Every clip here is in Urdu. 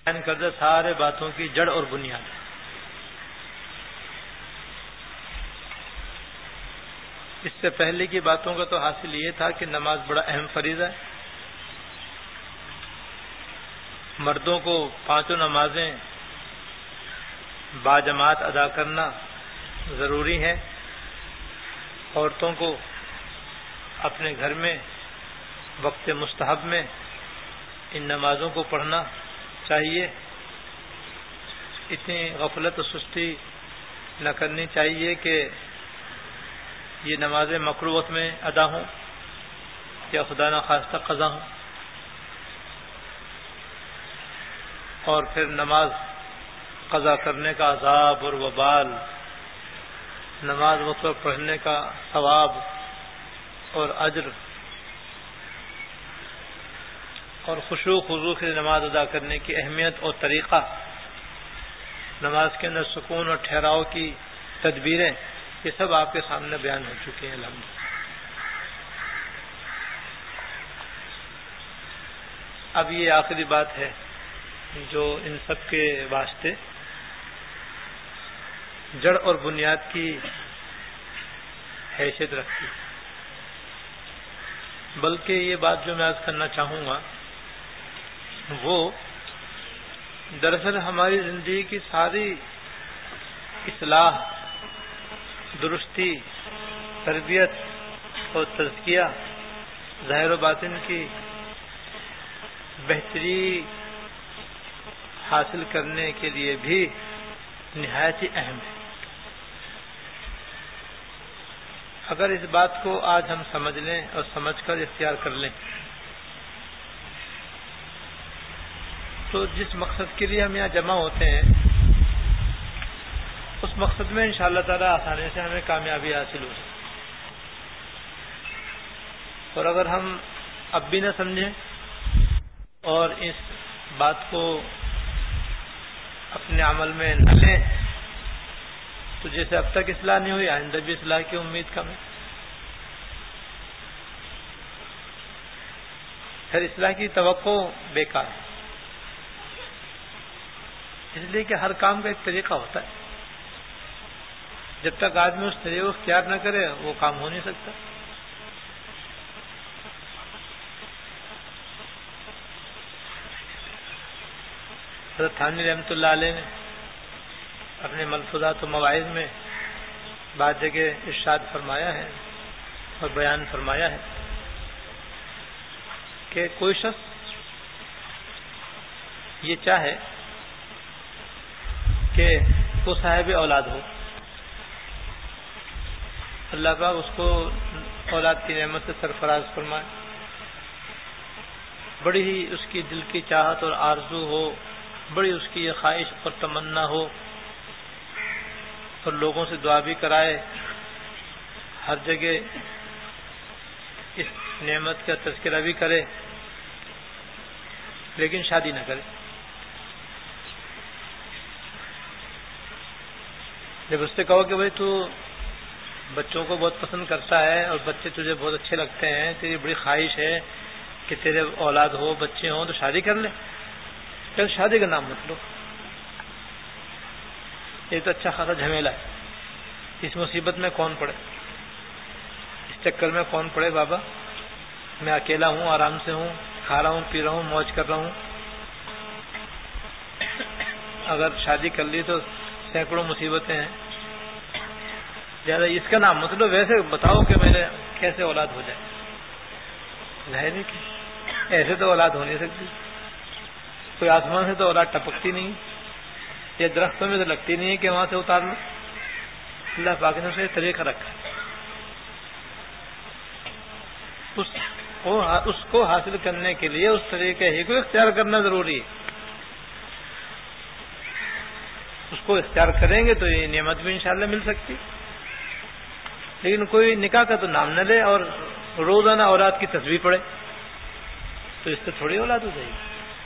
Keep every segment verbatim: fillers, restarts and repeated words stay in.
بیان کردہ سارے باتوں کی جڑ اور بنیاد ہے۔ اس سے پہلے کی باتوں کا تو حاصل یہ تھا کہ نماز بڑا اہم فریضہ ہے، مردوں کو پانچوں نمازیں باجماعت ادا کرنا ضروری ہے، عورتوں کو اپنے گھر میں وقت مستحب میں ان نمازوں کو پڑھنا چاہیے، اتنی غفلت و سستی نہ کرنی چاہیے کہ یہ نمازیں مکروہت میں ادا ہوں یا خدا نخواستہ قضا ہوں، اور پھر نماز قضا کرنے کا عذاب اور وبال، نماز وقت پر پڑھنے کا ثواب اور اجر، اور خشوع خضوع سے نماز ادا کرنے کی اہمیت اور طریقہ، نماز کے اندر سکون اور ٹھہراؤ کی تدبیریں، یہ سب آپ کے سامنے بیان ہو چکے ہیں الحمدللہ۔ اب یہ آخری بات ہے جو ان سب کے واسطے جڑ اور بنیاد کی حیثیت رکھتی ہے، بلکہ یہ بات جو میں عرض کرنا چاہوں گا وہ دراصل ہماری زندگی کی ساری اصلاح، درستی، تربیت اور تزکیہ، ظاہر و باطن کی بہتری حاصل کرنے کے لیے بھی نہایت ہی اہم ہے۔ اگر اس بات کو آج ہم سمجھ لیں اور سمجھ کر اختیار کر لیں تو جس مقصد کے لیے ہم یہاں جمع ہوتے ہیں اس مقصد میں انشاءاللہ تعالی آسانی سے ہمیں کامیابی حاصل ہو سکتی، اور اگر ہم اب بھی نہ سمجھیں اور اس بات کو اپنے عمل میں نہ لیں تو جیسے اب تک اصلاح نہیں ہوئی آئندہ بھی اصلاح کی امید کم ہے، پھر اصلاح کی توقع بیکار ہے، اس لیے کہ ہر کام کا ایک طریقہ ہوتا ہے، جب تک آدمی اس طریقے کو اختیار نہ کرے وہ کام ہو نہیں سکتا۔ حضرت تھانوی رحمۃ اللہ علیہ نے اپنے ملفوظات و مواعظ میں بعض جگہ ارشاد فرمایا ہے اور بیان فرمایا ہے کہ کوئی شخص یہ چاہے کہ وہ صاحب اولاد ہو، اللہ پاک اس کو اولاد کی نعمت سے سرفراز فرمائے، بڑی ہی اس کی دل کی چاہت اور آرزو ہو، بڑی اس کی یہ خواہش اور تمنا ہو، اور لوگوں سے دعا بھی کرائے، ہر جگہ اس نعمت کا تذکرہ بھی کرے، لیکن شادی نہ کرے۔ جب اس سے کہو کہ بھائی تو بچوں کو بہت پسند کرتا ہے اور بچے تجھے بہت اچھے لگتے ہیں، تیری بڑی خواہش ہے کہ تیرے اولاد ہو، بچے ہوں، تو شادی کر لے، پھر شادی کا نام مت لو، یہ تو اچھا خاصا جھمیلا ہے، اس مصیبت میں کون پڑے، اس چکر میں کون پڑے بابا، میں اکیلا ہوں، آرام سے ہوں، کھا رہا ہوں، پی رہا ہوں، موج کر رہا ہوں، اگر شادی کر لی تو سینکڑوں مصیبتیں ہیں، زیادہ اس کا نام مت لو، ویسے بتاؤ کہ میرے کیسے اولاد ہو جائے، ظاہر ہے کہ ایسے تو اولاد ہو نہیں سکتی، کوئی آسمان سے تو اولاد ٹپکتی نہیں، یہ درختوں میں تو لگتی نہیں ہے کہ وہاں سے اتار لو، اللہ پاک نے اسے طریقہ رکھا، اس کو اس کو حاصل کرنے کے لیے اس طریقے ہی کو اختیار کرنا ضروری ہے، اس کو اختیار کریں گے تو یہ نعمت بھی انشاءاللہ مل سکتی، لیکن کوئی نکاح کا تو نام نہ لے اور روزانہ اولاد کی تصویر پڑے تو اس سے تھوڑی اولاد ہو جائے گی۔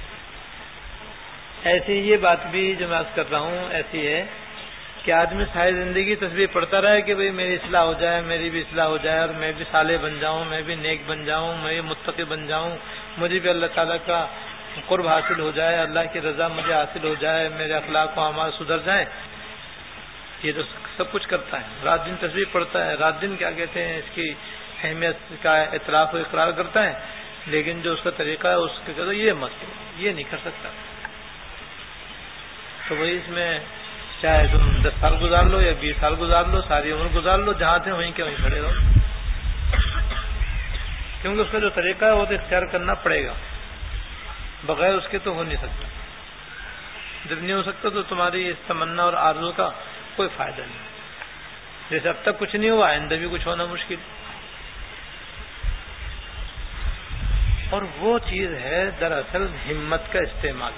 ایسی یہ بات بھی جو میں عرض کر رہا ہوں ایسی ہے کہ آدمی ساری زندگی تصویر پڑھتا رہے کہ بھئی میری اصلاح ہو جائے، میری بھی اصلاح ہو جائے، اور میں بھی صالح بن جاؤں، میں بھی نیک بن جاؤں، میں بھی متقی بن جاؤں، مجھے بھی اللہ تعالیٰ کا قرب حاصل ہو جائے، اللہ کی رضا مجھے حاصل ہو جائے، میرے اخلاق و اعمال سدھر جائیں، یہ تو سب کچھ کرتا ہے، رات دن تسبیح پڑھتا ہے، رات دن کیا کہتے ہیں اس کی اہمیت کا اعتراف و اقرار کرتا ہے، لیکن جو اس کا طریقہ ہے اس کے کہتے یہ مت یہ نہیں کر سکتا. تو وہی اس میں چاہے تم دس سال گزار لو یا بیس سال گزار لو، ساری عمر گزار لو، جہاں تھے وہیں کے وہیں کھڑے رہو، کیونکہ اس کا جو طریقہ ہے وہ تو اختیار کرنا پڑے گا، بغیر اس کے تو ہو نہیں سکتا. جب نہیں ہو سکتا تو تمہاری اس تمنا اور آرزو کا کوئی فائدہ نہیں. جیسے اب تک کچھ نہیں ہوا، آئندہ بھی کچھ ہونا مشکل. اور وہ چیز ہے دراصل ہمت کا استعمال.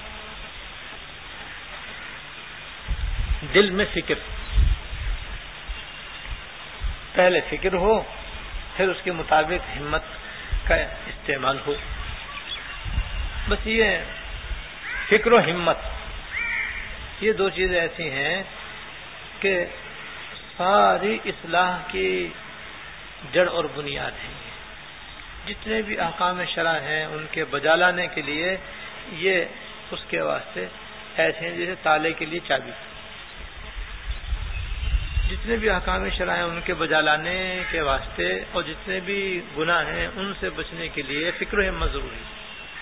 دل میں فکر، پہلے فکر ہو، پھر اس کے مطابق ہمت کا استعمال ہو. بس یہ فکر و ہمت، یہ دو چیزیں ایسی ہیں کہ ساری اصلاح کی جڑ اور بنیاد ہیں. جتنے بھی احکام شرع ہیں ان کے بجا لانے کے لیے یہ اس کے واسطے ایسے ہیں جیسے تالے کے لیے چابی. جتنے بھی احکام شرع ہیں ان کے بجا لانے کے واسطے اور جتنے بھی گناہ ہیں ان سے بچنے کے لیے فکر و ہمت ضروری ہے،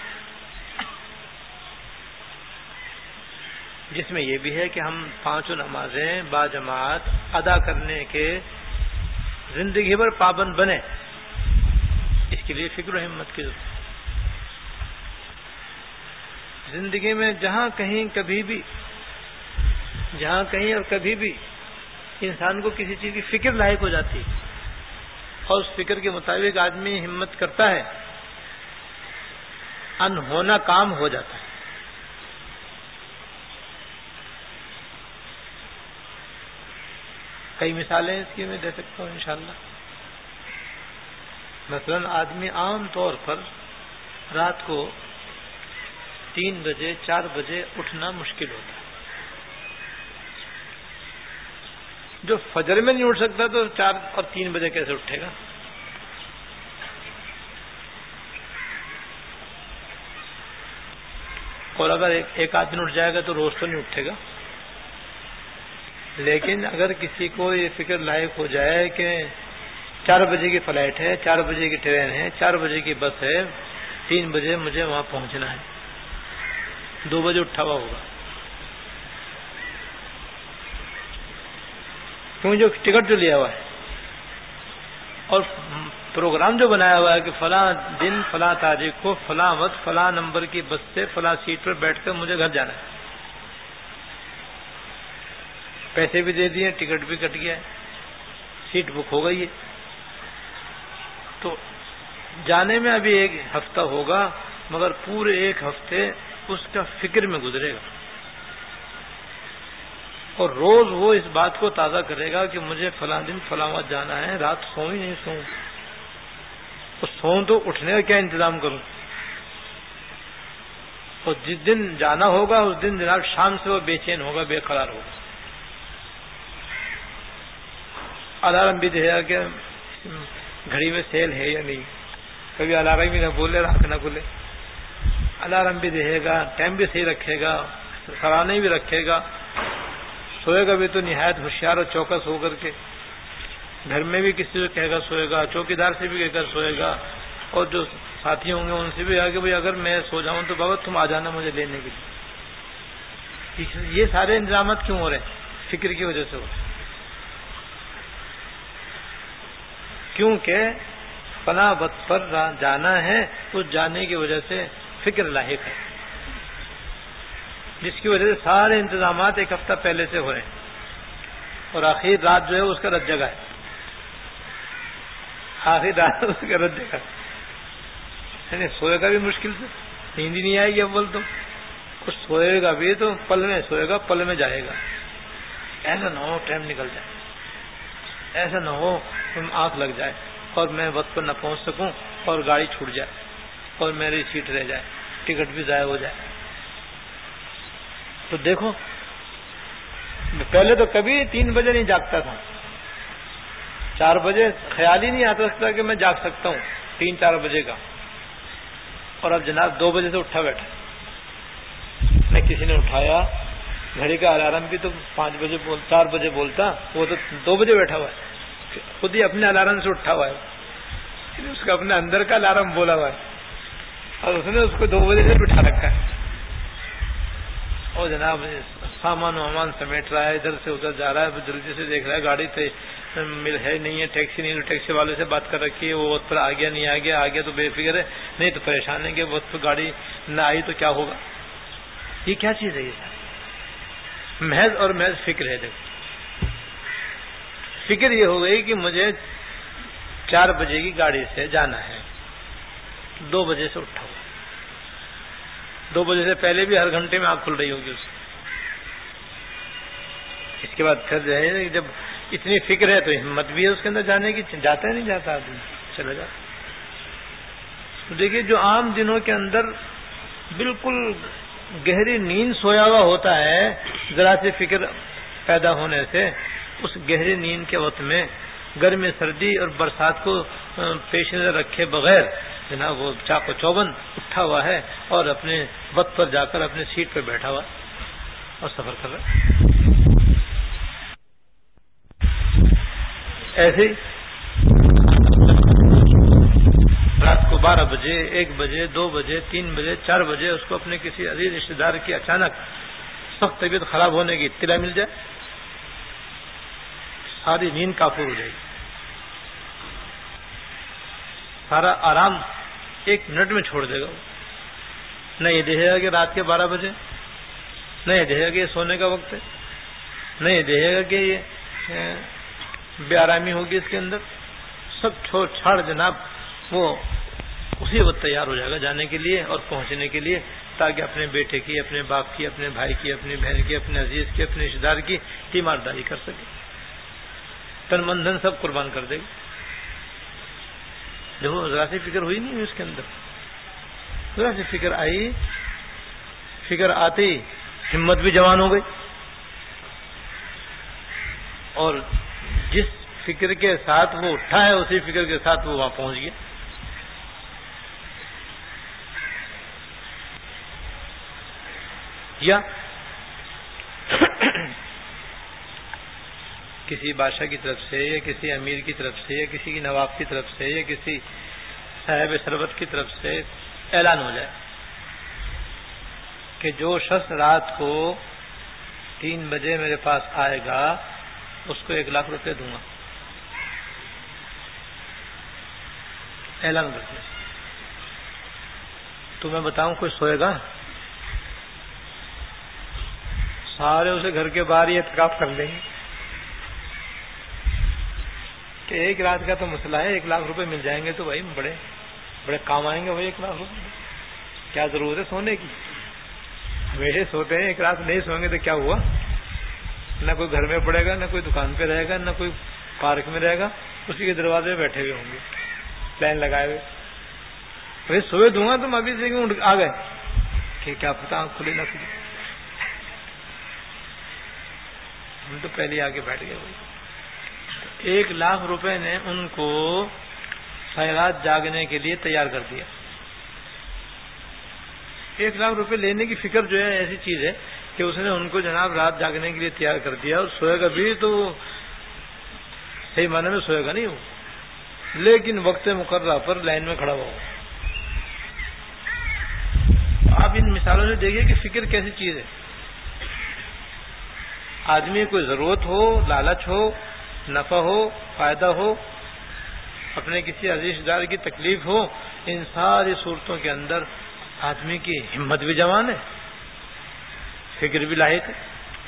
جس میں یہ بھی ہے کہ ہم پانچوں نمازیں با جماعت ادا کرنے کے زندگی بھر پابند بنے. اس کے لیے فکر و ہمت کی ضرورت ہے. زندگی میں جہاں کہیں کبھی بھی جہاں کہیں اور کبھی بھی انسان کو کسی چیز کی فکر لاحق ہو جاتی ہے اور اس فکر کے مطابق آدمی ہمت کرتا ہے، انہونا کام ہو جاتا ہے. کئی مثالیں اس کی میں دے سکتا ہوں انشاءاللہ. مثلا آدمی عام طور پر رات کو تین بجے چار بجے اٹھنا مشکل ہوتا ہے. جو فجر میں نہیں اٹھ سکتا تو چار اور تین بجے کیسے اٹھے گا؟ اور اگر ایک, ایک آدھ دن اٹھ جائے گا تو روز تو نہیں اٹھے گا. لیکن اگر کسی کو یہ فکر لاحق ہو جائے کہ چار بجے کی فلائٹ ہے، چار بجے کی ٹرین ہے، چار بجے کی بس ہے، تین بجے مجھے وہاں پہنچنا ہے، دو بجے اٹھا ہوا ہوگا، کیوں جو ٹکٹ جو لیا ہوا ہے اور پروگرام جو بنایا ہوا ہے کہ فلاں دن فلاں تاریخ کو فلاں وقت فلاں نمبر کی بس سے فلاں سیٹ پر بیٹھ کر مجھے گھر جانا ہے، پیسے بھی دے دیے، ٹکٹ بھی کٹ گیا ہے، سیٹ بک ہو گئی ہے، تو جانے میں ابھی ایک ہفتہ ہوگا مگر پورے ایک ہفتے اس کا فکر میں گزرے گا اور روز وہ اس بات کو تازہ کرے گا کہ مجھے فلاں دن فلاں وقت جانا ہے، رات سوؤں ہی نہیں سوؤں، تو سوؤں تو اٹھنے کا کیا انتظام کروں. اور جس دن جانا ہوگا اس دن جناب شام سے وہ بے چین ہوگا، بے قرار ہوگا، الارم بھی دے گا کہ گھڑی میں سیل ہے یا نہیں، کبھی الارم بھی نہ بولے رات نہ کھلے، الارم بھی دے گا، ٹائم بھی صحیح رکھے گا، سرانے بھی رکھے گا، سوئے گا بھی تو نہایت ہوشیار اور چوکس ہو کر کے، گھر میں بھی کسی سے کہے گا سوئے گا، چوکیدار سے بھی کہہ کر سوئے گا، اور جو ساتھی ہوں گے ان سے بھی کہا کہ بھائی اگر میں سو جاؤں تو بابا تم آ جانا مجھے لینے کے لیے. یہ سارے انتظامات کیوں ہو رہے ہیں؟ فکر کی وجہ سے ہو رہے ہیں، کیونکہ فلاں وقت پر جانا ہے، اس جانے کی وجہ سے فکر لاحق ہے، جس کی وجہ سے سارے انتظامات ایک ہفتہ پہلے سے ہو رہے ہیں اور آخر رات جو ہے اس کا رت جگہ ہے، آخر رات اس کا رت جگہ ہے، سوئے گا بھی مشکل سے، نیند ہی نہیں آئے گی اول تو، کچھ سوئے گا بھی تو پل میں سوئے گا، پل میں جائے گا. ایسا نہ ہو ٹائم نکل جائے، ایسا نہ ہو تم آنکھ لگ جائے اور میں وقت پر نہ پہنچ سکوں اور گاڑی چھوٹ جائے اور میری سیٹ رہ جائے، ٹکٹ بھی ضائع ہو جائے. تو دیکھو پہلے تو کبھی تین بجے نہیں جاگتا تھا، چار بجے خیال ہی نہیں آتا سکتا کہ میں جاگ سکتا ہوں تین چار بجے کا، اور اب جناب دو بجے سے اٹھا بیٹھا. کسی نے اٹھایا، گھڑی کا الارم بھی تو پانچ بجے بول چار بجے بولتا، وہ تو دو بجے بیٹھا ہوا ہے، خود ہی اپنے الارم سے اٹھا ہوا ہے، اس کا اپنے اندر کا الارم بولا ہوا ہے اور اس نے اس کو دو بجے سے بٹھا رکھا ہے، اور جناب سامان وامان سمیٹ رہا ہے، ادھر سے ادھر جا رہا ہے، جلدی سے دیکھ رہا ہے گاڑی تھے مل ہے نہیں ہے، ٹیکسی نہیں ہے، ٹیکسی والے سے بات کر رکھی ہے، وہ وقت پر آ گیا نہیں آ گیا، آ گیا تو بے فکر ہے، نہیں تو پریشان ہے کہ وقت پر گاڑی نہ آئی تو کیا ہوگا۔ یہ کیا چیز ہے؟ یہ محض اور محض فکر ہے۔ دیکھو فکر یہ ہو گئی کہ مجھے چار بجے کی گاڑی سے جانا ہے، دو بجے سے اٹھا ہوا، دو بجے سے پہلے بھی ہر گھنٹے میں آنکھ کھل رہی ہوگی اس اس کے بعد پھر جو ہے جب اتنی فکر ہے تو ہمت بھی ہے اس کے اندر جانے کی، جاتا ہے نہیں جاتا آدمی، چلا جاتا۔ تو دیکھیے جو عام دنوں کے اندر بالکل گہری نیند سویا ہوا ہوتا ہے، ذرا سی فکر پیدا ہونے سے اس گہری نیند کے وقت میں گرمی سردی اور برسات کو پیش نظر رکھے بغیر جناب وہ چاق و چوبند اٹھا ہوا ہے اور اپنے وقت پر جا کر اپنے سیٹ پہ بیٹھا ہوا اور سفر کر رہا ہے۔ ایسے ہی رات کو بارہ بجے، ایک بجے، دو بجے، تین بجے، چار بجے اس کو اپنے کسی عزیز رشتے دار کی اچانک سخت طبیعت خراب ہونے کی اطلاع مل جائے، ساری نیند کافور ہو جائے گی، سارا آرام ایک منٹ میں چھوڑ دے گا۔ نہ یہ دیکھے گا کہ رات کے بارہ بجے، نہ یہ دیکھے گا کہ یہ سونے کا وقت ہے، نہ یہ دیکھے گا کہ یہ بے آرامی ہوگی اس کے اندر، سب چھوڑ چھاڑ جناب وہ اسی وقت تیار ہو جائے گا جانے کے لیے اور پہنچنے کے لیے، تاکہ اپنے بیٹے کی، اپنے باپ کی، اپنے بھائی کی، اپنی بہن کی، اپنے عزیز کی، اپنے رشتے دار کی تیمارداری کر سکے، تن من دھن سب قربان کر دے گا۔ دیکھو ذرا سی فکر ہوئی نہیں اس کے اندر، ذرا سی فکر آئی، فکر آتے ہی ہمت بھی جوان ہو گئی، اور جس فکر کے ساتھ وہ اٹھا ہے اسی فکر کے ساتھ وہ وہاں پہنچ گیا۔ یا کسی بادشاہ کی طرف سے یا کسی امیر کی طرف سے یا کسی کی نواب کی طرف سے یا کسی صاحب ثروت کی طرف سے اعلان ہو جائے کہ جو شخص رات کو تین بجے میرے پاس آئے گا اس کو ایک لاکھ روپے دوں گا، اعلان کرتے ہیں۔ تو میں بتاؤں کوئی سوئے گا؟ سارے اسے گھر کے باہر ہی اعتکاف کر لیں گے کہ ایک رات کا تو مسئلہ ہے، ایک لاکھ روپے مل جائیں گے تو بھائی بڑے بڑے کام آئیں گے، بھائی ایک لاکھ روپے کیا ضرورت ہے سونے کی، ہمیشہ سوتے ہیں، ایک رات نہیں سوئیں گے تو کیا ہوا؟ نہ کوئی گھر میں پڑے گا، نہ کوئی دکان پہ رہے گا، نہ کوئی پارک میں رہے گا، اسی کے دروازے میں بیٹھے ہوئے ہوں گے لائن لگائے ہوئے، بھائی سوئے دوں گا تم ابھی سے آ گئے کہ کیا پتا کھلی نہ کھلی، ہم تو پہلے آ کے بیٹھ گئے بھائی۔ ایک لاکھ روپے نے ان کو ساری رات جاگنے کے لیے تیار کر دیا۔ ایک لاکھ روپے لینے کی فکر جو ہے ایسی چیز ہے کہ اس نے ان کو جناب رات جاگنے کے لیے تیار کر دیا، اور سوئے گا بھی تو صحیح معنی میں سوئے گا نہیں وہ، لیکن وقت مقررہ پر لائن میں کھڑا ہوا۔ آپ ان مثالوں سے دیکھیے کہ فکر کیسی چیز ہے۔ آدمی کوئی ضرورت ہو، لالچ ہو، نفع ہو، فائدہ ہو، اپنے کسی عزیز رشتہ دار کی تکلیف ہو، ان ساری صورتوں کے اندر آدمی کی ہمت بھی جوان ہے، فکر بھی لاحق ہے،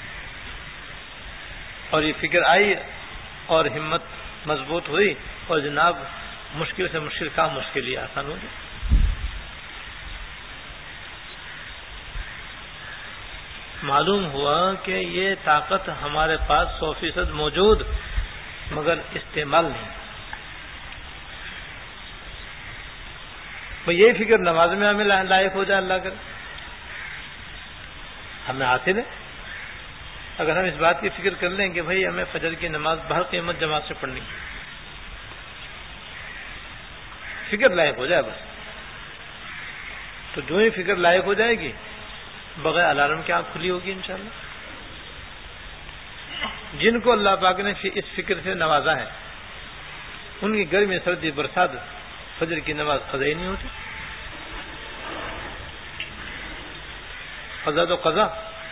اور یہ فکر آئی اور ہمت مضبوط ہوئی اور جناب مشکل سے مشکل کام اس کے لیے آسان ہو گیا۔ معلوم ہوا کہ یہ طاقت ہمارے پاس سو فیصد موجود، مگر استعمال نہیں۔ بھئی یہ فکر نماز میں ہمیں لائق ہو جائے، اللہ کرے ہمیں حاصل ہے۔ اگر ہم اس بات کی فکر کر لیں کہ بھئی ہمیں فجر کی نماز بہر قیمت جماعت سے پڑھنی، فکر لائق ہو جائے بس، تو جو ہی فکر لائق ہو جائے گی بغیر الارم کے آنکھ کھلی ہوگی انشاءاللہ. جن کو اللہ پاک نے اس فکر سے نوازا ہے ان کی گرمی سردی برسات فجر کی نماز قضا ہی نہیں ہوتی. قضا تو قضا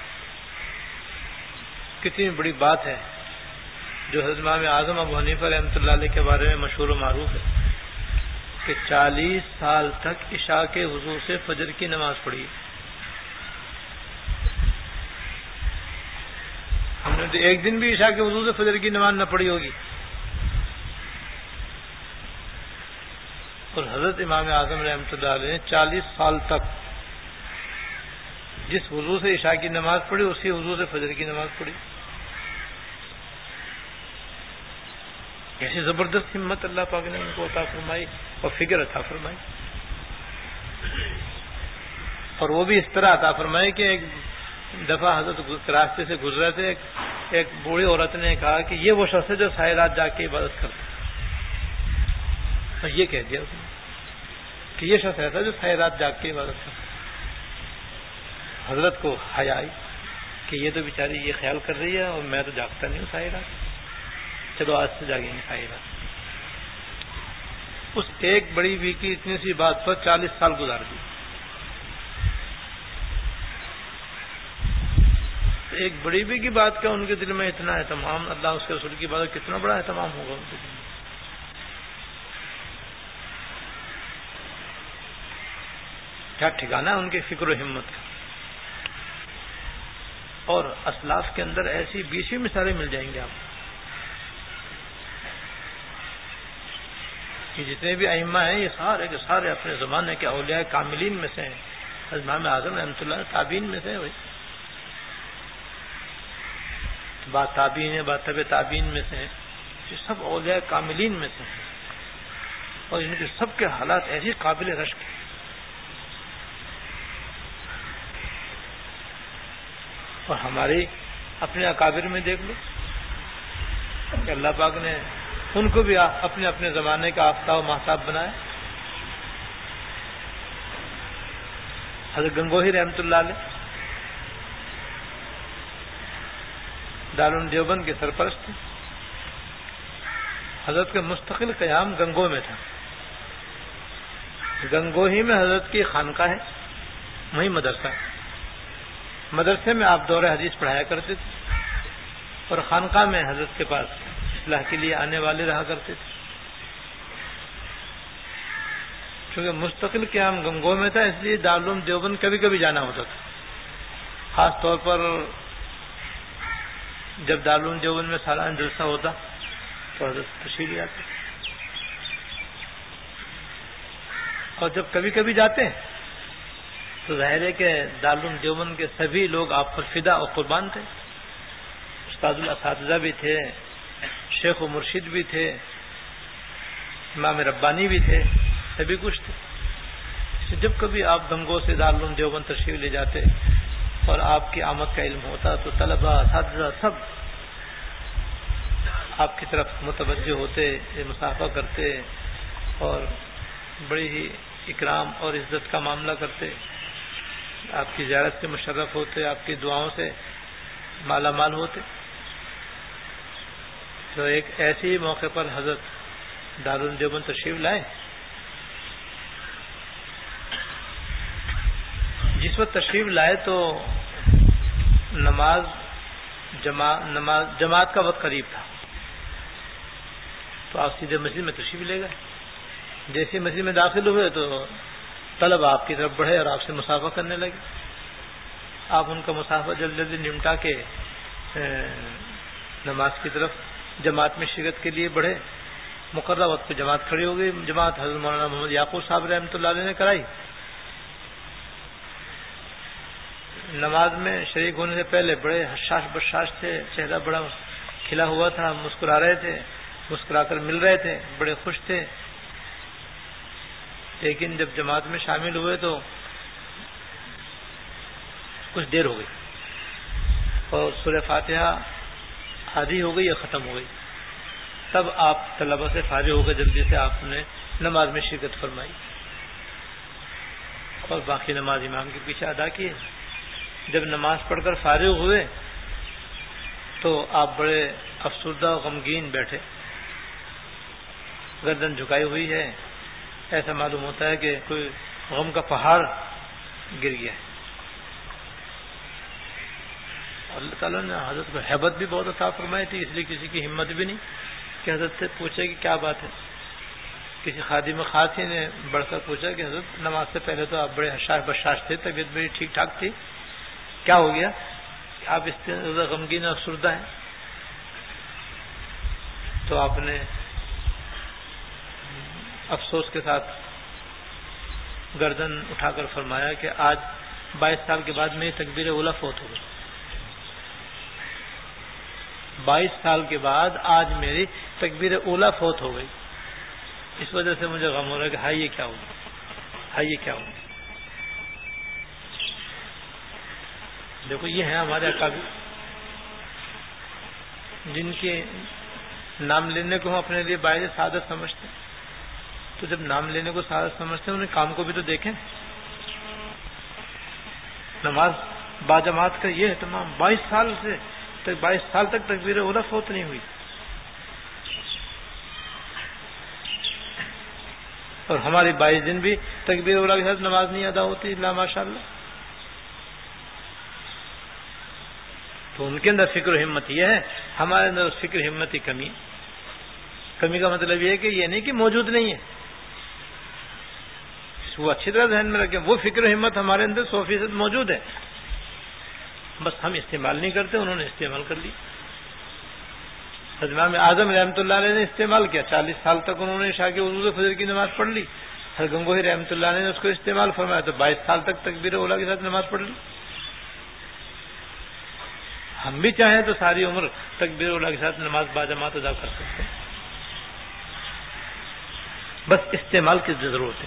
کتنی بڑی بات ہے جو حضرت امام اعظم ابو حنیفہ رحمۃ اللہ علیہ کے بارے میں مشہور و معروف ہے کہ چالیس سال تک عشاء کے وضو سے فجر کی نماز پڑھی. ہم نے تو ایک دن بھی عشاء کے وضو سے فجر کی نماز نہ پڑھی ہوگی. اور حضرت امام اعظم رحمۃ اللہ علیہ نے چالیس سال تک جس وضو سے عشاء کی نماز پڑھی اسی وضو سے فجر کی نماز پڑھی. ایسی زبردست ہمت اللہ پاک نے ان کو عطا فرمائی اور فکر عطا فرمائی. اور وہ بھی اس طرح عطا فرمائی کہ ایک دفعہ حضرت راستے سے گزرے تھے, ایک بوڑھی عورت نے کہا کہ یہ وہ شخص ہے جو ساری رات جا کے عبادت کرتا ہے. اور یہ کہہ دیا اس نے کہ یہ شخص ایسا جو ساری رات جاگ کے عبادت کرتا ہے. حضرت کو حیا آئی کہ یہ تو بیچاری یہ خیال کر رہی ہے اور میں تو جاگتا نہیں ہوں ساری رات, چلو آج سے جاگیں گے ساری رات. اس ایک بڑی بھی کی اتنی سی بات پر چالیس سال گزار دی. ایک بڑی بھی کی بات کا ان کے دل میں اتنا اہتمام, اللہ اس کے رسول کی بات کتنا بڑا اہتمام ہوگا ان کے دل میں. کیا ٹھکانہ ہے ان کے فکر و ہمت کا. اور اسلاف کے اندر ایسی بیسویں مثالیں مل جائیں گے آپ کہ جتنے بھی ائمہ ہیں یہ سارے کے سارے اپنے زمانے کے اولیاء کاملین میں سے ہیں. امام اعظم رحمۃ اللہ تابعین میں سے ہیں, بات تابعین ہے بات طب تابعین میں سے ہیں. یہ سب اولیاء کاملین میں سے ہیں اور ان کے سب کے حالات ایسی قابل رشک ہیں. اور ہماری اپنے اکابر میں دیکھ لو کہ اللہ پاک نے ان کو بھی اپنے اپنے زمانے کا آفتاب و محتاب بنایا. حضرت گنگوہی رحمۃ اللہ علیہ دارالعلوم دیوبند کے سرپرست تھے. حضرت کا مستقل قیام گنگو میں تھا. گنگوہی میں حضرت کی خانقاہ ہے, وہیں مدرسہ ہے. مدرسے میں آپ دورہ حدیث پڑھایا کرتے تھے اور خانقاہ میں حضرت کے پاس اصلاح کے لیے آنے والے رہا کرتے تھے. چونکہ مستقل قیام گنگو میں تھا اس لیے دارالعلوم دیوبند کبھی کبھی جانا ہوتا تھا. خاص طور پر جب دارالعلوم دیوبند میں سالانہ جلسہ ہوتا تو حضرت تشریف لے آتے. اور جب کبھی کبھی جاتے ہیں تو ظاہر ہے کہ دارالعلوم دیوبند کے سبھی لوگ آپ پر فدا اور قربان تھے. استاد الاساتذہ بھی تھے, شیخ و مرشد بھی تھے, امام ربانی بھی تھے, سبھی کچھ تھے. جب کبھی آپ گنگو سے دارالعلوم دیوبند تشریف لے جاتے اور آپ کی آمد کا علم ہوتا تو طلباء اساتذہ سب آپ کی طرف متوجہ ہوتے, مصافحہ کرتے اور بڑی ہی اکرام اور عزت کا معاملہ کرتے. آپ کی زیارت سے مشرف ہوتے, آپ کی دعاؤں سے مالا مال ہوتے. تو ایک ایسے ہی موقع پر حضرت دارالعلوم دیوبند تشریف لائے. جس وقت تشریف لائے تو نماز جما نماز جماعت کا وقت قریب تھا, تو آپ سیدھے مسجد میں تشریف لے گئے. جیسے مسجد میں داخل ہوئے تو طلب آپ کی طرف بڑھے اور آپ سے مصافحہ کرنے لگے. آپ ان کا مصافحہ جلدی جلدی نمٹا کے نماز کی طرف جماعت میں شرکت کے لیے بڑھے. مقررہ وقت پہ جماعت کھڑی ہو گئی. جماعت حضرت مولانا محمد یعقوب صاحب رحمۃ اللہ علیہ نے کرائی. نماز میں شریک ہونے سے پہلے بڑے حشاش بشاش تھے, چہرہ بڑا کھلا ہوا تھا, مسکرا رہے تھے, مسکرا کر مل رہے تھے, بڑے خوش تھے. لیکن جب جماعت میں شامل ہوئے تو کچھ دیر ہو گئی اور سورہ فاتحہ آدھی ہو گئی یا ختم ہو گئی. تب آپ طلبہ سے فارغ ہو کر جلدی سے آپ نے نماز میں شرکت فرمائی اور باقی نماز امام کے پیچھے ادا کی. جب نماز پڑھ کر فارغ ہوئے تو آپ بڑے افسردہ و غمگین بیٹھے، گردن جھکائی ہوئی ہے، ایسا معلوم ہوتا ہے کہ کوئی غم کا پہاڑ گر گیا ہے۔ اللہ تعالیٰ نے حضرت کو ہیبت بھی بہت عطا فرمائی تھی، اس لیے کسی کی ہمت بھی نہیں کہ حضرت سے پوچھے کہ کیا بات ہے۔ کسی خادم خاصی نے بڑھ کر پوچھا کہ حضرت نماز سے پہلے تو آپ بڑے حشاش بشاش تھے، طبیعت بڑی ٹھیک ٹھاک تھی، کیا ہو گیا آپ اس طرح غمگین اور افسردہ ہیں؟ تو آپ نے افسوس کے ساتھ گردن اٹھا کر فرمایا کہ آج بائیس سال کے بعد میری تکبیر اولیٰ فوت ہو گئی۔ بائیس سال کے بعد آج میری تکبیر اولیٰ فوت ہو گئی، اس وجہ سے مجھے غم ہو رہا ہے کہ ہائی یہ کیا ہوا، ہائی یہ کیا ہوا۔ دیکھو یہ ہیں ہمارے اکابر، جن کے نام لینے کو ہم اپنے لیے باعث سعادت سمجھتے ہیں، تو جب نام لینے کو سعادت سمجھتے ہیں انہیں کام کو بھی تو دیکھیں۔ نماز باجماعت کا یہ اہتمام، بائیس سال سے بائیس سال تک تکبیر اولیٰ فوت نہیں ہوئی، اور ہماری بائیس دن بھی تکبیر اولیٰ کے ساتھ نماز نہیں ادا ہوتی، لا ماشاء اللہ۔ تو ان کے اندر فکر و ہمت یہ ہے، ہمارے اندر فکر ہمت کی کمی ہے۔ کمی کا مطلب یہ ہے کہ یہ نہیں کہ موجود نہیں ہے، وہ اچھی طرح ذہن میں رکھیں، وہ فکر و ہمت ہمارے اندر سو فیصد موجود ہے، بس ہم استعمال نہیں کرتے، انہوں نے استعمال کر لی۔ حضرت امام اعظم رحمۃ اللہ علیہ نے استعمال کیا، چالیس سال تک انہوں نے عشاء کے وضو سے فجر کی نماز پڑھ لی۔ حضرت گنگوہی رحمۃ اللہ علیہ نے اس کو استعمال فرمایا تو بائیس سال تک تکبیر اولیٰ کے ساتھ نماز پڑھ لی۔ ہم بھی چاہیں تو ساری عمر تکبیر اولیٰ کے ساتھ نماز باجماعت ادا کر سکتے ہیں، بس استعمال کی ضرورت ہے۔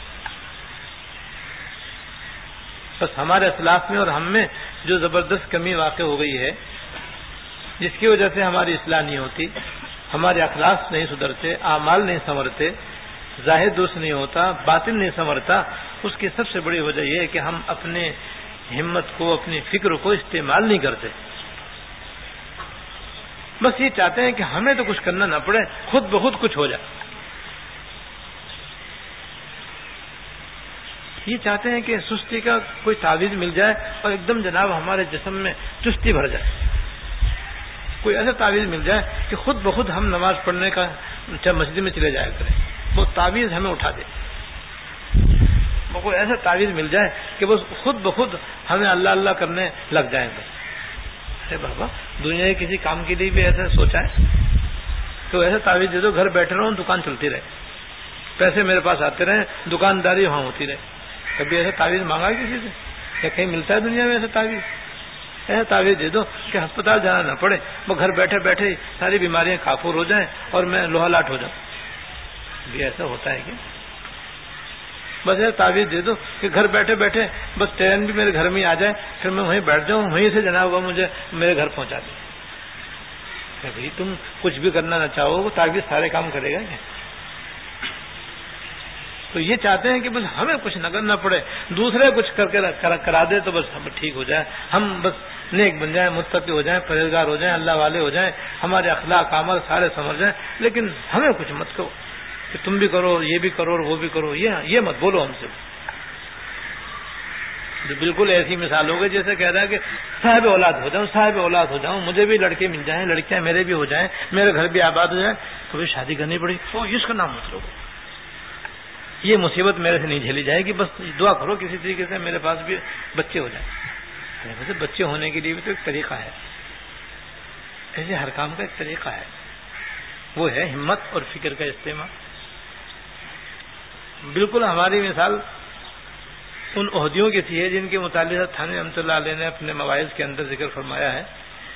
بس ہمارے اسلاف میں اور ہم میں جو زبردست کمی واقع ہو گئی ہے، جس کی وجہ سے ہماری اصلاح نہیں ہوتی، ہمارے اخلاق نہیں سدھرتے، اعمال نہیں سنورتے، ظاہر درست نہیں ہوتا، باطن نہیں سنورتا، اس کی سب سے بڑی وجہ یہ ہے کہ ہم اپنے ہمت کو، اپنی فکر کو استعمال نہیں کرتے۔ بس یہ چاہتے ہیں کہ ہمیں تو کچھ کرنا نہ پڑے، خود بخود کچھ ہو جائے۔ یہ چاہتے ہیں کہ سستی کا کوئی تعویذ مل جائے اور ایک دم جناب ہمارے جسم میں چستی بھر جائے، کوئی ایسا تعویذ مل جائے کہ خود بخود ہم نماز پڑھنے کا چاہے مسجد میں چلے جایا کریں، وہ تعویذ ہمیں اٹھا دے، وہ کوئی ایسا تعویذ مل جائے کہ بس خود بخود ہمیں اللہ اللہ کرنے لگ جائیں گے۔ ارے بابا، دنیا کے کسی کام کے لیے بھی ایسا سوچا ہے تو ایسا تعویذ دے دو، گھر بیٹھے رہو، دکان چلتی رہے، پیسے میرے پاس آتے رہے، دکانداری وہاں ہوتی رہے۔ کبھی ایسا تعویذ مانگا کسی سے؟ کیا کہیں ملتا ہے دنیا میں ایسا تعویذ؟ ایسا تعویذ دے دو کہ ہسپتال جانا نہ پڑے، وہ گھر بیٹھے بیٹھے ساری بیماریاں کافور ہو جائیں اور میں لوہا لاٹ ہو جاؤں۔ بھی ایسا ہوتا ہے کیا؟ بس ایسا تعویذ دے دو کہ گھر بیٹھے بیٹھے بس ٹرین بھی میرے گھر میں آ جائے، پھر میں وہیں بیٹھ جاؤں، وہیں سے جناب وہ مجھے میرے گھر پہنچا دے۔ کہ بھائی تم کچھ بھی کرنا نہ چاہو، وہ تعویذ سارے کام کرے گا کیا؟ تو یہ چاہتے ہیں کہ بس ہمیں کچھ نہ کرنا پڑے، دوسرے کچھ کر کے کرا دے تو بس ہم ٹھیک ہو جائے، ہم بس نیک بن جائیں، متقی ہو جائیں، پرہیزگار ہو جائیں، اللہ والے ہو جائیں، ہمارے اخلاق عمل سارے سمجھ جائیں، لیکن ہمیں کچھ مت کہو کہ تم بھی کرو، یہ بھی کرو اور وہ بھی کرو، یہ یہ مت بولو ہم سے۔ بالکل ایسی مثال ہو گئی جیسے کہہ رہا ہے کہ صاحب اولاد ہو جاؤں، صاحب اولاد ہو جاؤں، مجھے بھی لڑکے مل جائیں، لڑکیاں میرے بھی ہو جائیں، میرے گھر بھی آباد ہو جائیں، کبھی شادی کرنی پڑی، او اس کا نام مت لو، یہ مصیبت میرے سے نہیں جھیلی جائے گی، بس دعا کرو کسی طریقے سے میرے پاس بھی بچے ہو جائیں۔ ویسے بچے ہونے کے لیے بھی تو ایک طریقہ ہے، ایسے ہر کام کا ایک طریقہ ہے، وہ ہے ہمت اور فکر کا استعمال۔ بالکل ہماری مثال ان عہدیوں کی تھی ہے جن کے متعلق تھانوی رحمۃ اللہ علیہ نے اپنے مواعظ کے اندر ذکر فرمایا ہے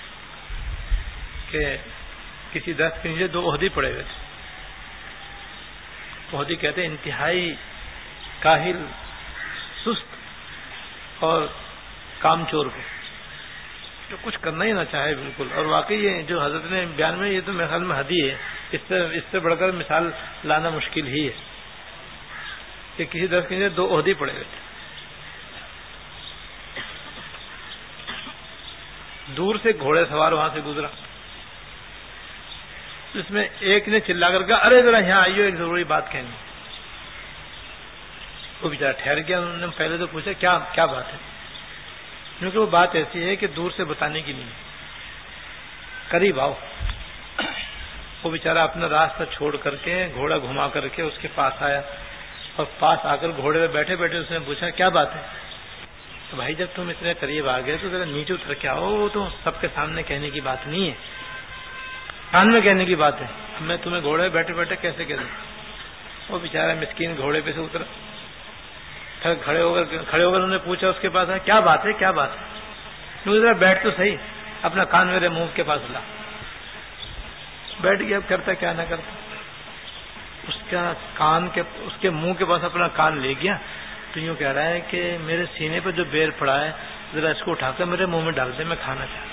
کہ کسی درخت کے نیچے دو عہدی پڑے ہوئے تھے۔ عہدی کہتے ہیں انتہائی کاہل، سست اور کام چور کو، جو کچھ کرنا ہی نہ چاہے بالکل۔ اور واقعی یہ جو حضرت نے بیان میں، یہ تو میرے خیال میں حدیث ہے، اس سے اس سے بڑھ کر مثال لانا مشکل ہی ہے کہ کسی درخت کے نیچے دو عہدی پڑے ہوئے تھے۔ دور سے گھوڑے سوار وہاں سے گزرا، اس میں ایک نے چلا کر کہا ارے ذرا یہاں آئیو، ایک ضروری بات کہنی۔ وہ بیچارہ ٹھہر گیا، انہوں نے پہلے تو پوچھا کیا کیا بات ہے، کیونکہ وہ بات ایسی ہے کہ دور سے بتانے کی نہیں، قریب آؤ۔ وہ بیچارہ اپنا راستہ چھوڑ کر کے گھوڑا گھما کر کے اس کے پاس آیا، اور پاس آ کر گھوڑے پہ بیٹھے بیٹھے اس نے پوچھا کیا بات ہے؟ تو بھائی جب تم اتنے قریب آ گئے تو ذرا نیچے اتر کے آؤ، وہ تو سب کے سامنے کہنے کی بات نہیں ہے، کان میں کہنے کی بات ہے، اب میں تمہیں گھوڑے پہ بیٹھے بیٹھے کیسے کہہ دوں؟ وہ بیچارہ مسکین گھوڑے پہ سے اترا، پھر کھڑے ہو کر کھڑے ہو کر انہوں نے پوچھا اس کے پاس ہے کیا بات ہے کیا بات ہے؟ ذرا بیٹھ تو صحیح، اپنا کان میرے منہ کے پاس لا۔ بیٹھ گیا، اب کرتا کیا نہ کرتا، اس کا کان کے اس کے منہ کے پاس اپنا کان لے گیا، تو یوں کہہ رہا ہے کہ میرے سینے پہ جو بیر پڑا ہے ذرا اس کو اٹھا کر میرے منہ میں ڈال دے، میں کھانا چاہتا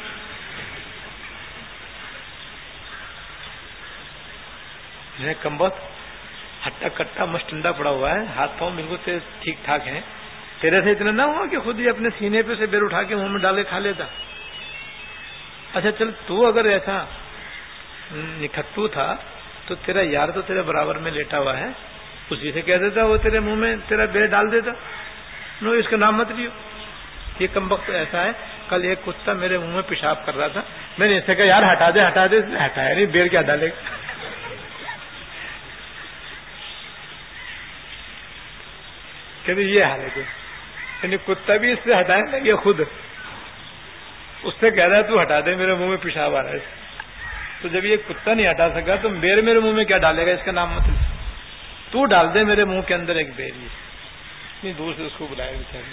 ہوں۔ کمبخت ہٹا کٹا مشٹنڈا پڑا ہوا ہے، ہاتھ پاؤں بالکل ٹھیک ٹھاک ہیں، تیرے سے اتنا نہ ہوا کہ خود ہی اپنے سینے پہ سے بیر اٹھا کے منہ میں ڈالے کھا لیتا؟ اچھا چل، تو اگر ایسا نکھٹو تھا تو تیرا یار تو تیرے برابر میں لیٹا ہوا ہے، اسی سے کہہ دیتا وہ تیرے منہ میں تیرا بیر ڈال دیتا۔ نو اس کا نام مت لیو، یہ کمبخت ایسا ہے۔ کل ایک کتا میرے منہ میں پیشاب کر رہا تھا، میں نے اسے کہا یار ہٹا دے ہٹا دے، ہٹایا نہیں، بیر کیا ڈالے گا؟ کہ یہ حالت ہے، یعنی کتا بھی اس سے ہٹائے نا، یہ خود اس سے کہہ رہا ہے تو ہٹا دے، میرے منہ میں پیشاب آ رہا ہے۔ تو جب یہ کتا نہیں ہٹا سکا تو بیر میرے منہ میں کیا ڈالے گا؟ اس کا نام مت لے، تو ڈال دے میرے منہ کے اندر ایک بیر۔ اتنی دور سے اس کو بلایا بیچارے۔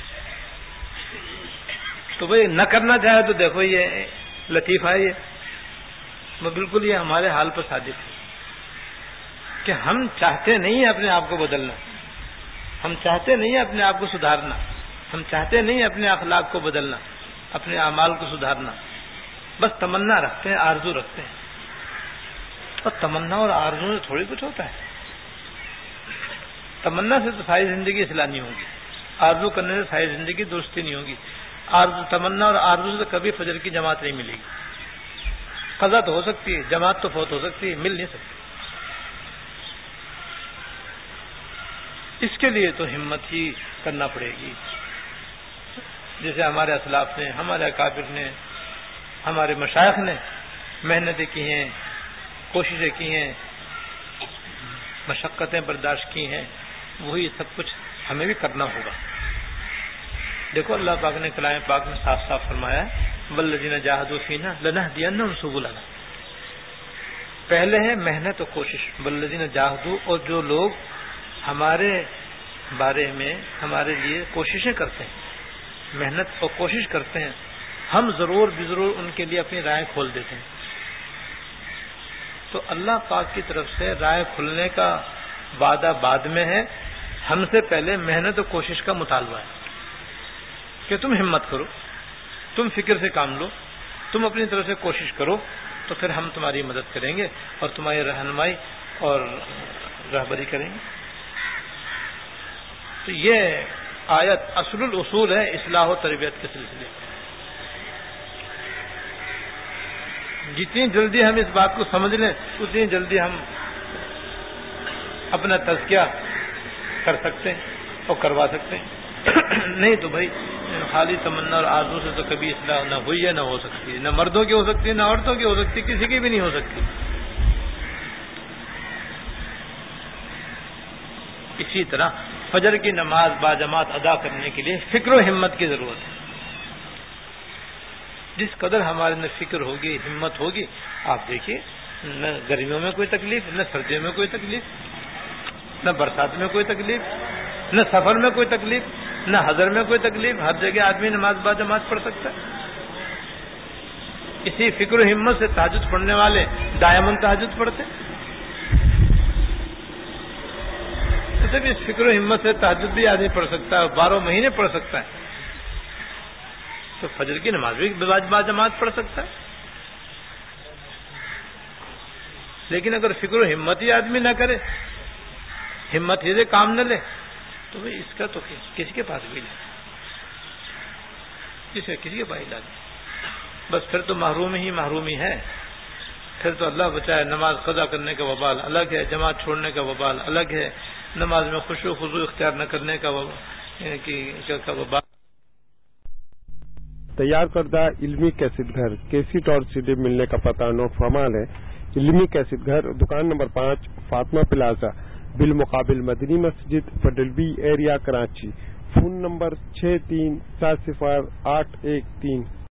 تو بھائی نہ کرنا چاہے تو دیکھو یہ لطیفہ ہے، یہ بالکل یہ ہمارے حال پر صادق ہے کہ ہم چاہتے نہیں ہیں اپنے آپ کو بدلنا، ہم چاہتے نہیں ہیں اپنے آپ کو سدھارنا، ہم چاہتے نہیں اپنے اخلاق کو بدلنا، اپنے اعمال کو سدھارنا، بس تمنا رکھتے ہیں، آرزو رکھتے ہیں۔ اور تمنا اور آرزو میں تھوڑی کچھ ہوتا ہے، تمنا سے تو ساری زندگی اصلاح نہیں ہوگی، آرزو کرنے سے ساری زندگی درستی نہیں ہوگی، آرزو تمنا اور آرزو سے کبھی فجر کی جماعت نہیں ملے گی، قضا تو ہو سکتی ہے، جماعت تو فوت ہو سکتی ہے، مل نہیں سکتی۔ اس کے لیے تو ہمت ہی کرنا پڑے گی، جیسے ہمارے اسلاف نے، ہمارے اکابر نے، ہمارے مشائخ نے محنتیں کی ہیں، کوششیں کی ہیں، مشقتیں برداشت کی ہیں، وہی سب کچھ ہمیں بھی کرنا ہوگا۔ دیکھو اللہ پاک نے کلام پاک میں صاف صاف فرمایا ہے والذین جاہدوا فینا لنہدینہم سبلنا، پہلے ہے محنت و کوشش، والذین جاہدوا، اور جو لوگ ہمارے بارے میں ہمارے لیے کوششیں کرتے ہیں، محنت اور کوشش کرتے ہیں، ہم ضرور بضرور ان کے لیے اپنی رائے کھول دیتے ہیں۔ تو اللہ پاک کی طرف سے رائے کھلنے کا وعدہ بعد میں ہے، ہم سے پہلے محنت و کوشش کا مطالبہ ہے کہ تم ہمت کرو، تم فکر سے کام لو، تم اپنی طرف سے کوشش کرو، تو پھر ہم تمہاری مدد کریں گے اور تمہاری رہنمائی اور رہبری کریں گے۔ تو یہ آیت اصل الاصول ہے اصلاح و تربیت کے سلسلے میں۔ جتنی جلدی ہم اس بات کو سمجھ لیں اتنی جلدی ہم اپنا تزکیہ کر سکتے ہیں اور کروا سکتے ہیں، نہیں تو بھائی خالی تمنا اور آرزو سے تو کبھی اصلاح نہ ہوئی ہے، نہ ہو سکتی ہے، نہ مردوں کی ہو سکتی ہے، نہ عورتوں کی ہو سکتی، کسی کی بھی نہیں ہو سکتی۔ اسی طرح فجر کی نماز باجماعت ادا کرنے کے لیے فکر و ہمت کی ضرورت ہے۔ جس قدر ہمارے اندر فکر ہوگی، ہمت ہوگی، آپ دیکھیے نہ گرمیوں میں کوئی تکلیف، نہ سردیوں میں کوئی تکلیف، نہ برسات میں کوئی تکلیف، نہ سفر میں کوئی تکلیف، نہ حضر میں کوئی تکلیف، ہر جگہ آدمی نماز باجماعت پڑھ سکتا ہے۔ اسی فکر و ہمت سے تہجد پڑھنے والے دائماً تہجد پڑھتے ہیں۔ جب اس فکر و ہمت سے تہجد بھی آدمی پڑھ سکتا ہے اور بارہ مہینے پڑھ سکتا ہے تو فجر کی نماز بھی باجماعت پڑھ سکتا ہے۔ لیکن اگر فکر و ہمت ہی آدمی نہ کرے، ہمت ہی سے کام نہ لے، تو بھائی اس کا تو کسی کے پاس بھی نہیں، کسی کسی کے پاس علاج نہیں۔ بس پھر تو محروم ہی محرومی ہے. پھر تو اللہ بچائے. نماز قضا کرنے کا وبال الگ ہے, جماعت چھوڑنے کا وبال الگ ہے, نماز میں خشوع و خضوع اختیار نہ کرنے کا وبال. تیار کردہ علمی کیسٹ گھر کیسٹ اور سی ڈی ملنے کا پتہ نوٹ فرمان ہے. علمی کیسٹ گھر, دکان نمبر پانچ, فاطمہ پلازا, بالمقابل مدنی مسجد, پڈلبی ایریا, کراچی. فون نمبر چھ تین سات صفر آٹھ ایک تین